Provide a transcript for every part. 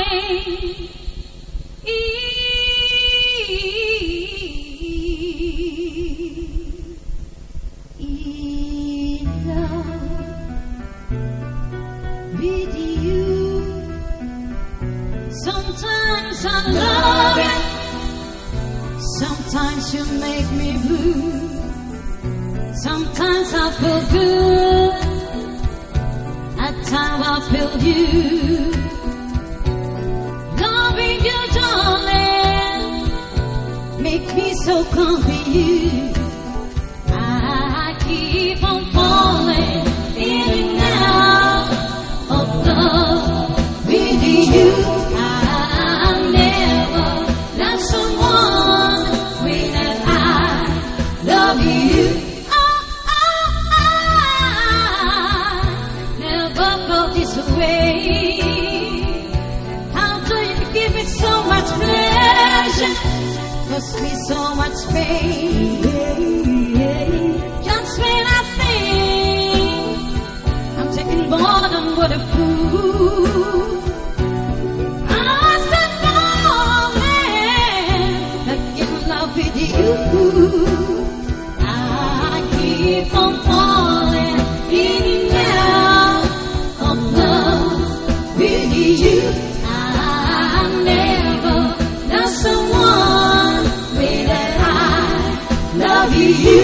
with you. Sometimes I love you, sometimes you make me blue. Sometimes I feel good, at times I feel you. Loving you, darling, make me so confused. I keep on falling in and out of love with you. I never love someone when I love you. I never felt this way. How do you give me so much pleasure? Cause me so much pain. Just when I think I'm taking more than what a fool, I start falling like in love with you. I keep on falling in and out of love with you. I never love someone when I love you.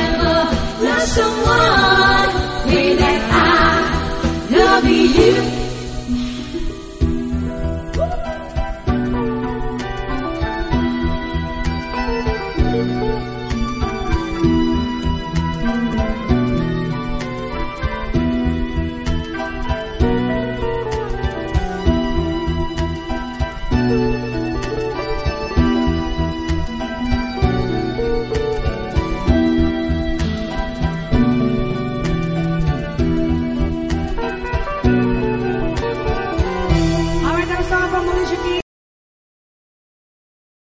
You